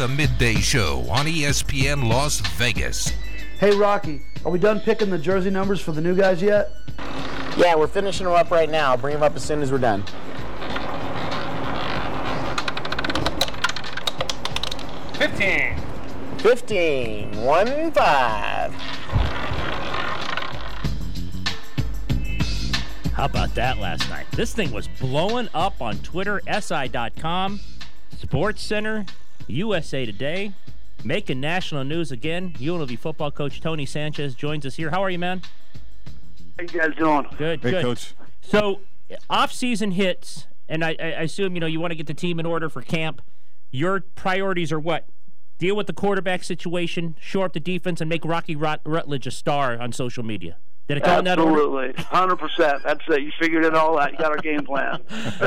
the Midday Show on ESPN Las Vegas. Hey, Rocky, are we done picking the jersey numbers for the new guys yet? Yeah, we're finishing them up right now. I'll bring them up as soon as we're done. $15. 1-5. How about that last night? This thing was blowing up on Twitter, SI.com, SportsCenter, USA Today, making national news again. UNLV football coach Tony Sanchez joins us here. How are you, man? How you guys doing? Good, Hey, good. Coach. So, off-season hits, and I assume, you want to get the team in order for camp. Your priorities are what? Deal with the quarterback situation, shore up the defense, and make Rocky Rutledge a star on social media. Did it go in that order? Absolutely, 100%. That's it. You figured it all out. You got our game plan.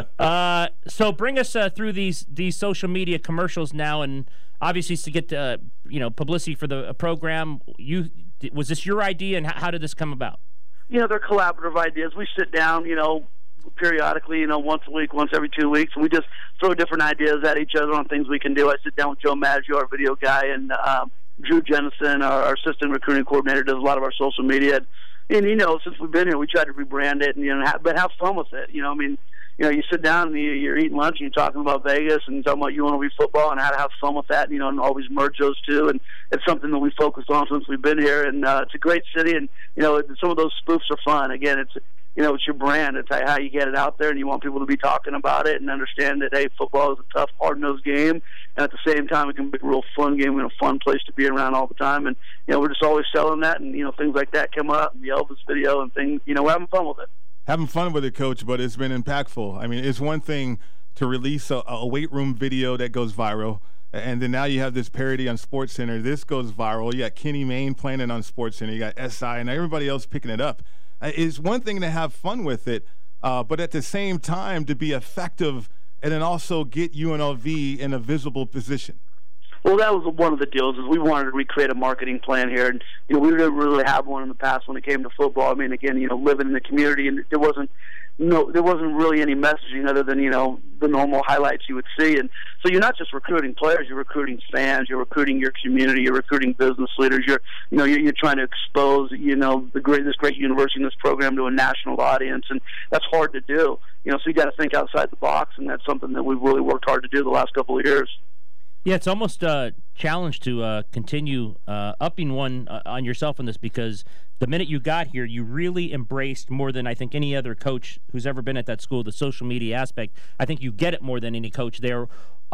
So bring us through these social media commercials now, and obviously to get publicity for the program. Was this your idea, and how did this come about? They're collaborative ideas. We sit down, periodically, once a week, once every 2 weeks, and we just throw different ideas at each other on things we can do. I sit down with Joe Maggio, our video guy, and Drew Jennison, our assistant recruiting coordinator, does a lot of our social media. And, since we've been here, we try to rebrand it and, but have fun with it. You sit down and you're eating lunch and you're talking about Vegas and you're talking about UNLV football and how to have fun with that, and always merge those two. And it's something that we focused on since we've been here. And it's a great city, and, some of those spoofs are fun. Again, it's your brand. It's how you get it out there, and you want people to be talking about it and understand that, hey, football is a tough, hard-nosed game, and at the same time, it can be a real fun game and a fun place to be around all the time. And, we're just always selling that, and, things like that come up, the Elvis video and things, we're having fun with it. Having fun with it, Coach, but it's been impactful. I mean, it's one thing to release a weight room video that goes viral, and then now you have this parody on SportsCenter. This goes viral. You got Kenny Mayne playing it on SportsCenter. You got SI and everybody else picking it up. It's one thing to have fun with it, but at the same time to be effective and then also get UNLV in a visible position. Well, that was one of the deals, is we wanted to recreate a marketing plan here, and we didn't really have one in the past when it came to football. I mean, again, living in the community, and there wasn't really any messaging other than the normal highlights you would see. And so you're not just recruiting players, you're recruiting fans, you're recruiting your community, you're recruiting business leaders, you're trying to expose this great university and this program to a national audience, and that's hard to do. So you got to think outside the box, and that's something that we've really worked hard to do the last couple of years. Yeah, it's almost a challenge to continue upping one on yourself in this, because the minute you got here, you really embraced more than I think any other coach who's ever been at that school, the social media aspect. I think you get it more than any coach there.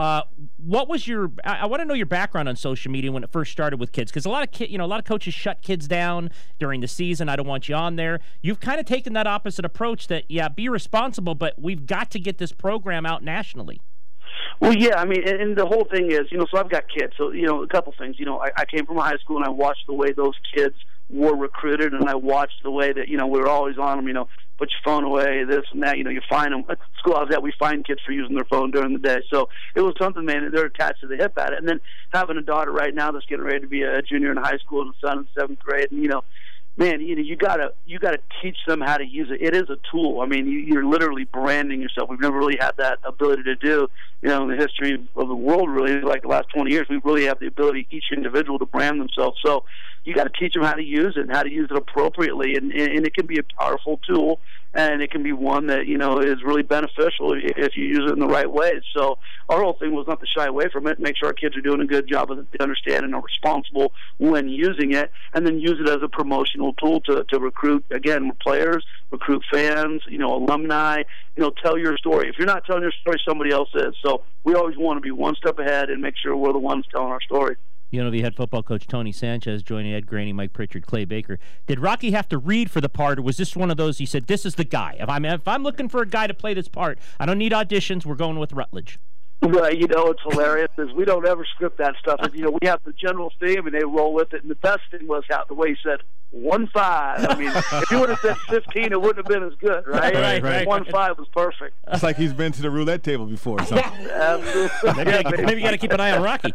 What was I want to know your background on social media when it first started with kids, because a lot of coaches shut kids down during the season. I don't want you on there. You've kind of taken that opposite approach that, be responsible, but we've got to get this program out nationally. Well, yeah, I mean, and the whole thing is, so I've got kids. So, a couple things. I came from a high school, and I watched the way those kids were recruited, and I watched the way that, we were always on them, put your phone away, this and that. You find them. At the school I was at, we find kids for using their phone during the day. So it was something, man, they're attached to the hip at it. And then having a daughter right now that's getting ready to be a junior in high school and a son in 7th grade, and, man, you gotta teach them how to use it. It is a tool. I mean, you're literally branding yourself. We've never really had that ability to do, in the history of the world, really, like the last 20 years. We really have the ability, each individual, to brand themselves. So you got to teach them how to use it and how to use it appropriately. And it can be a powerful tool, and it can be one that, is really beneficial if you use it in the right way. So our whole thing was not to shy away from it, make sure our kids are doing a good job of understanding and are responsible when using it, and then use it as a promotional tool to recruit, again, players, recruit fans, alumni, tell your story. If you're not telling your story, somebody else is. So we always want to be one step ahead and make sure we're the ones telling our story. UNLV head football coach Tony Sanchez joining Ed Graney, Mike Pritchard, Clay Baker. Did Rocky have to read for the part, or was this one of those he said, this is the guy? If I'm looking for a guy to play this part, I don't need auditions, we're going with Rutledge. Well, it's hilarious because we don't ever script that stuff. And, we have the general theme, and they roll with it. And the best thing was the way he said 1-5. I mean, if you would have said 15, it wouldn't have been as good, right? Right. 1-5 was perfect. It's like he's been to the roulette table before. So. Absolutely. Maybe you got to keep an eye on Rocky.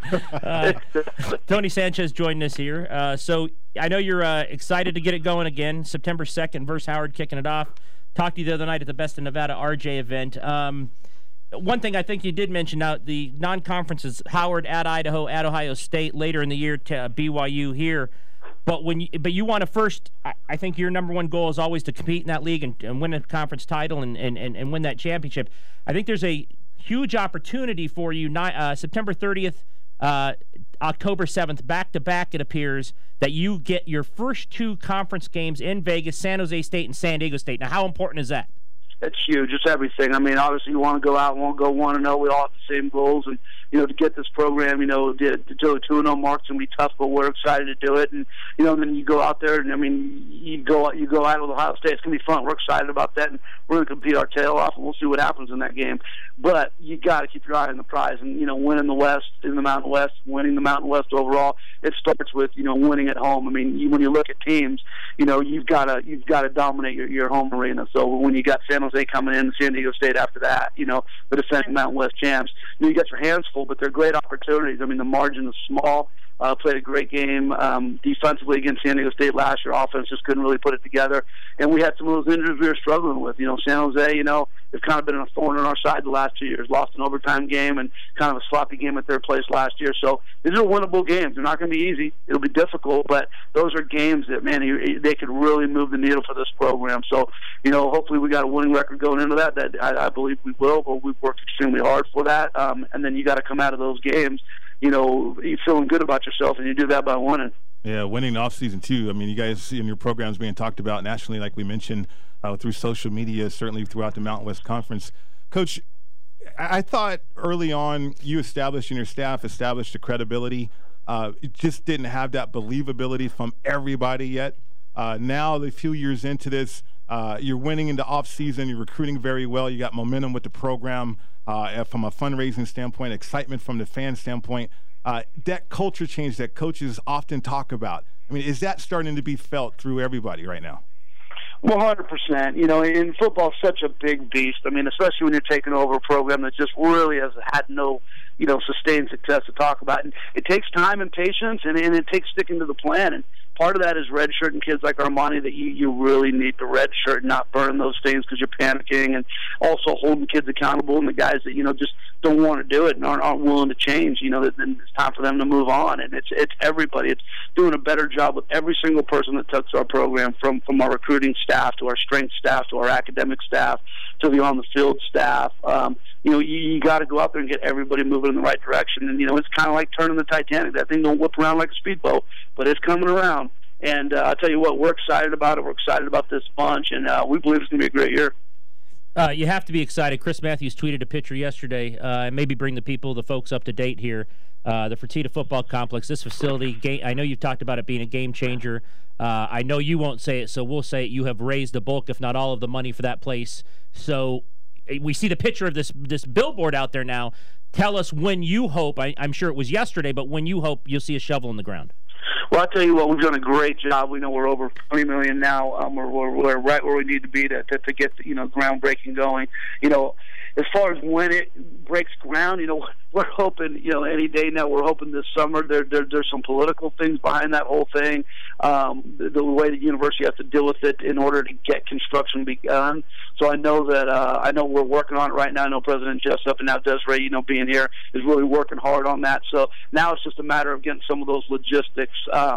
Tony Sanchez joined us here. So I know you're excited to get it going again. September 2nd versus Howard, kicking it off. Talked to you the other night at the Best in Nevada RJ event. one thing I think you did mention, now the non-conference is Howard at Idaho, at Ohio State, later in the year to BYU here. But you want to first, I think your number one goal is always to compete in that league and win a conference title and win that championship. I think there's a huge opportunity for you, September 30th, October 7th, back-to-back, it appears, that you get your first 2 conference games in Vegas, San Jose State and San Diego State. Now, how important is that? It's huge. It's everything. I mean, obviously you want to go out and want to go 1-0. We all have the same goals. And, to get this program, to the 2-0 mark's going to be tough, but we're excited to do it. And, then you go out there and, you go out with Ohio State. It's going to be fun. We're excited about that, and we're going to compete our tail off, and we'll see what happens in that game. But you got to keep your eye on the prize. And, winning the West, in the Mountain West, winning the Mountain West overall, it starts with, winning at home. I mean, when you look at teams, you've got to dominate your home arena. So when you got San Jose coming in, San Diego State after that, the defending Mountain West champs, you got your hands full, but they're great opportunities. I mean, the margin is small. Played a great game defensively against San Diego State last year. Offense just couldn't really put it together. And we had some of those injuries we were struggling with. San Jose, they've kind of been a thorn in our side the last 2 years. Lost an overtime game and kind of a sloppy game at their place last year. So these are winnable games. They're not going to be easy. It'll be difficult, but those are games that, man, they could really move the needle for this program. So, hopefully we got a winning record going into that. That I believe we will, but we've worked extremely hard for that. And then you got to come out of those games, you're feeling good about yourself, and you do that by winning. Yeah, winning the offseason, too. I mean, you guys in your programs being talked about nationally, like we mentioned, through social media, certainly throughout the Mountain West Conference. Coach, I thought early on you established and your staff established the credibility. It just didn't have that believability from everybody yet. Now, a few years into this, you're winning in the offseason. You're recruiting very well. You got momentum with the program from a fundraising standpoint, excitement from the fan standpoint. That culture change that coaches often talk about, I mean, is that starting to be felt through everybody right now? Well, 100%. In football, such a big beast. I mean, especially when you're taking over a program that just really has had no, sustained success to talk about. And it takes time and patience, and it takes sticking to the plan. And part of that is redshirting kids like Armani that you really need to redshirt and not burn those things because you're panicking, and also holding kids accountable and the guys that, just don't want to do it and aren't willing to change, then it's time for them to move on. And it's everybody. It's doing a better job with every single person that touches our program, from our recruiting staff to our strength staff to our academic staff to the on-the-field staff. You got to go out there and get everybody moving in the right direction. And, it's kind of like turning the Titanic. That thing don't whip around like a speedboat, but it's coming around. And I'll tell you what, we're excited about it. We're excited about this bunch, and we believe it's going to be a great year. You have to be excited. Chris Matthews tweeted a picture yesterday, and maybe bring the folks up to date here. The Fertitta Football Complex, this facility, I know you've talked about it being a game changer. I know you won't say it, so we'll say it. You have raised the bulk, if not all of the money for that place. So we see the picture of this billboard out there now. Tell us when you hope, I'm sure it was yesterday, but when you hope you'll see a shovel in the ground. Well, I'll tell you what, we've done a great job. We know we're over $20 million now. We're right where we need to be to get groundbreaking going. As far as when it breaks ground, we're hoping, any day now. We're hoping this summer. There's some political things behind that whole thing. The way the university has to deal with it in order to get construction begun. So I know that we're working on it right now. I know President Jessup and now Desiree, being here, is really working hard on that. So now it's just a matter of getting some of those logistics,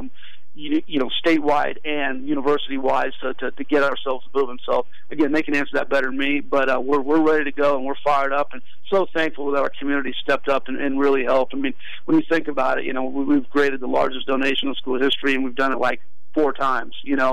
statewide and university-wise to get ourselves moving. So, again, they can answer that better than me, but we're ready to go, and we're fired up, and so thankful that our community stepped up and really helped. I mean, when you think about it, we've created the largest donation in school history, and we've done it like 4 times,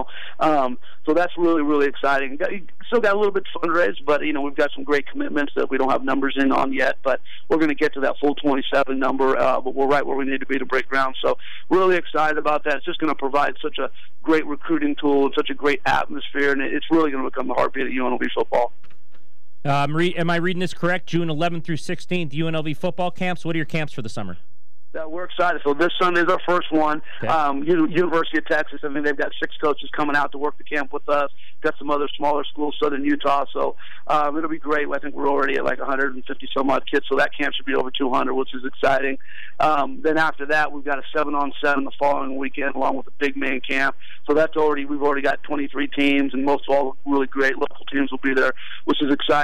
so that's really, really exciting. Still got a little bit to fundraise, but, we've got some great commitments that we don't have numbers in on yet, but we're going to get to that full 27 number, but we're right where we need to be to break ground. So really excited about that. It's just going to provide such a great recruiting tool and such a great atmosphere, and it's really going to become the heartbeat of UNLV football. Am I reading this correct? June 11th through 16th, UNLV football camps. What are your camps for the summer? We're excited. So this Sunday is our first one. Okay. University of Texas, they've got 6 coaches coming out to work the camp with us. Got some other smaller schools, Southern Utah. So it'll be great. I think we're already at like 150-some-odd kids, so that camp should be over 200, which is exciting. Then after that, we've got a 7-on-7 the following weekend, along with a big man camp. So we've already got 23 teams, and most of all really great local teams will be there, which is exciting.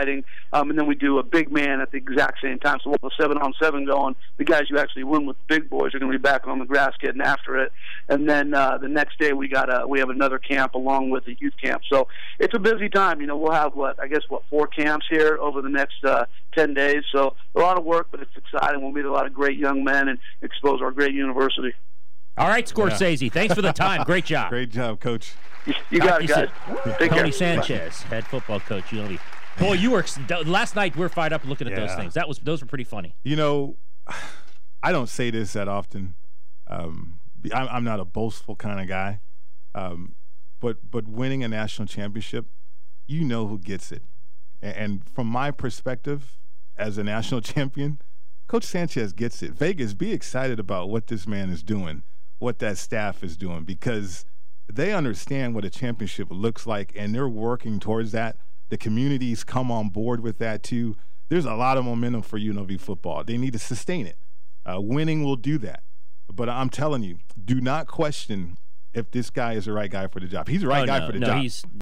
and then we do a big man at the exact same time. So we'll have a 7-on-7 going. The guys you actually win with big boys are going to be back on the grass getting after it. And then the next day we have another camp along with the youth camp. So it's a busy time. You know, we'll have 4 camps here over the next 10 days. So a lot of work, but it's exciting. We'll meet a lot of great young men and expose our great university. All right, Scorsese. Thanks for the time. Great job. Great job, Coach. You got it, guys. Take care. Tony Sanchez, head football coach, UNLV. Boy, you were last night. We're fired up looking at those things. Those were pretty funny. You know, I don't say this that often. I'm not a boastful kind of guy, but winning a national championship, you know who gets it. And from my perspective, as a national champion, Coach Sanchez gets it. Vegas, be excited about what this man is doing, what that staff is doing, because they understand what a championship looks like, and they're working towards that. The communities come on board with that, too. There's a lot of momentum for UNLV football. They need to sustain it. Winning will do that. But I'm telling you, do not question if this guy is the right guy for the job. He's the right guy for the job.